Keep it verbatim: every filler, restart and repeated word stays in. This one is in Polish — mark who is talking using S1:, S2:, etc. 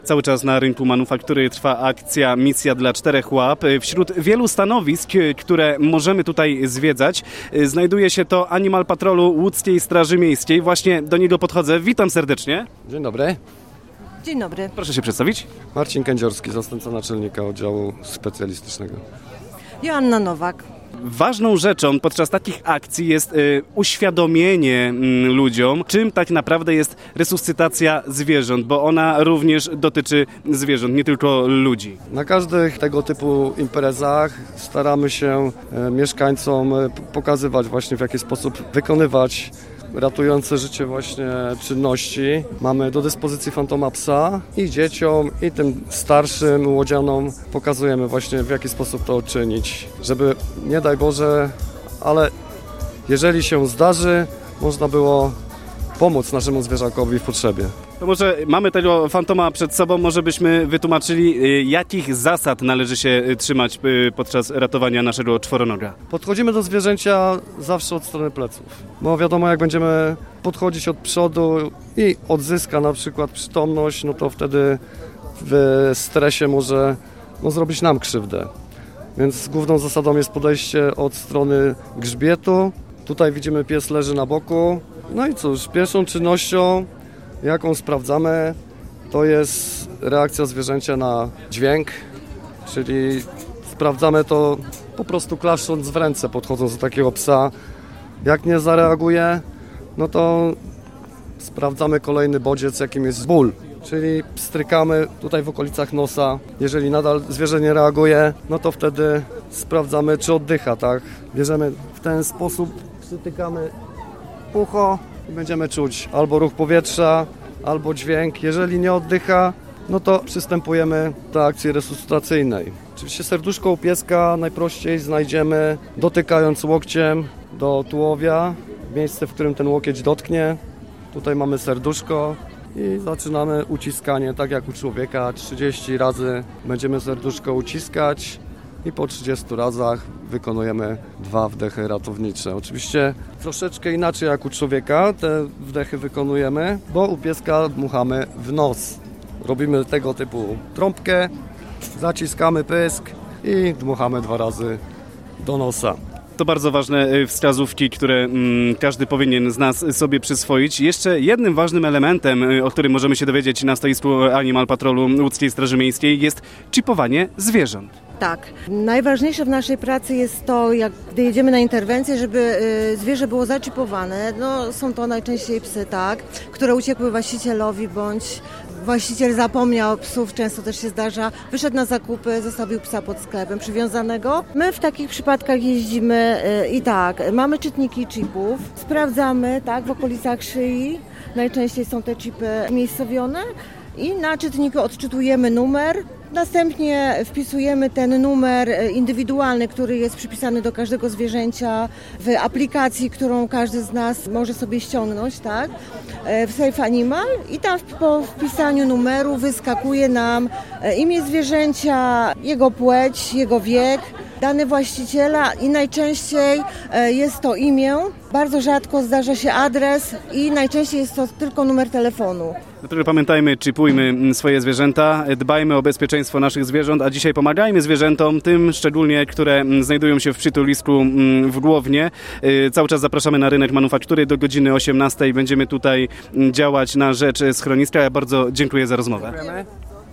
S1: Cały czas na rynku manufaktury trwa akcja Misja dla czterech łap. Wśród wielu stanowisk, które możemy tutaj zwiedzać, znajduje się to Animal Patrolu Łódzkiej Straży Miejskiej. Właśnie do niego podchodzę. Witam serdecznie.
S2: Dzień dobry.
S3: Dzień dobry.
S1: Proszę się przedstawić.
S2: Marcin Kędziorski, zastępca naczelnika oddziału specjalistycznego.
S3: Joanna Nowak.
S1: Ważną rzeczą podczas takich akcji jest y, uświadomienie y, ludziom, czym tak naprawdę jest resuscytacja zwierząt, bo ona również dotyczy zwierząt, nie tylko ludzi.
S2: Na każdych tego typu imprezach staramy się e, mieszkańcom e, pokazywać właśnie, w jaki sposób wykonywać ratujące życie właśnie czynności. Mamy do dyspozycji Fantoma Psa i dzieciom, i tym starszym łodzianom pokazujemy właśnie, w jaki sposób to czynić, żeby nie daj Boże, ale jeżeli się zdarzy, można było pomóc naszemu zwierzakowi w potrzebie.
S1: To może mamy tego fantoma przed sobą, może byśmy wytłumaczyli, y, jakich zasad należy się trzymać y, podczas ratowania naszego czworonoga.
S2: Podchodzimy do zwierzęcia zawsze od strony pleców, bo wiadomo, jak będziemy podchodzić od przodu i odzyska na przykład przytomność, no to wtedy w stresie może no, zrobić nam krzywdę. Więc główną zasadą jest podejście od strony grzbietu. Tutaj widzimy, pies leży na boku. No i cóż, pierwszą czynnością, jaką sprawdzamy, to jest reakcja zwierzęcia na dźwięk, czyli sprawdzamy to po prostu klaszcząc w ręce, podchodząc do takiego psa. Jak nie zareaguje, no to sprawdzamy kolejny bodziec, jakim jest ból, czyli pstrykamy tutaj w okolicach nosa. Jeżeli nadal zwierzę nie reaguje, no to wtedy sprawdzamy, czy oddycha, tak? Bierzemy w ten sposób, przytykamy ucho i będziemy czuć albo ruch powietrza, albo dźwięk. Jeżeli nie oddycha, no to przystępujemy do akcji resuscytacyjnej. Oczywiście serduszko u pieska najprościej znajdziemy dotykając łokciem do tułowia, miejsce, w którym ten łokieć dotknie. Tutaj mamy serduszko i zaczynamy uciskanie, tak jak u człowieka. trzydzieści razy będziemy serduszko uciskać i po trzydziestu razach wykonujemy dwa wdechy ratownicze. Oczywiście troszeczkę inaczej jak u człowieka te wdechy wykonujemy, bo u pieska dmuchamy w nos. Robimy tego typu trąbkę, zaciskamy pysk i dmuchamy dwa razy do nosa.
S1: To bardzo ważne wskazówki, które mm, każdy powinien z nas sobie przyswoić. Jeszcze jednym ważnym elementem, o którym możemy się dowiedzieć na stoisku Animal Patrolu Łódzkiej Straży Miejskiej, jest czipowanie zwierząt.
S3: Tak. Najważniejsze w naszej pracy jest to, jak gdy jedziemy na interwencję, żeby y, zwierzę było zaczipowane. No, są to najczęściej psy, tak, które uciekły właścicielowi, bądź właściciel zapomniał psów, często też się zdarza, wyszedł na zakupy, zostawił psa pod sklepem przywiązanego. My w takich przypadkach jeździmy y, i tak, mamy czytniki chipów, sprawdzamy, tak, w okolicach szyi, najczęściej są te chipy umiejscowione i na czytniku odczytujemy numer. Następnie wpisujemy ten numer indywidualny, który jest przypisany do każdego zwierzęcia w aplikacji, którą każdy z nas może sobie ściągnąć, tak? W Safe Animal i tam po wpisaniu numeru wyskakuje nam imię zwierzęcia, jego płeć, jego wiek, dane właściciela i najczęściej jest to imię. Bardzo rzadko zdarza się adres i najczęściej jest to tylko numer telefonu.
S1: Dlatego pamiętajmy, czipujmy swoje zwierzęta, dbajmy o bezpieczeństwo naszych zwierząt, a dzisiaj pomagajmy zwierzętom, tym szczególnie, które znajdują się w przytulisku w Głownie. Cały czas zapraszamy na rynek manufaktury do godziny osiemnastej. Będziemy tutaj działać na rzecz schroniska. Ja bardzo dziękuję za rozmowę.
S2: Dziękujemy.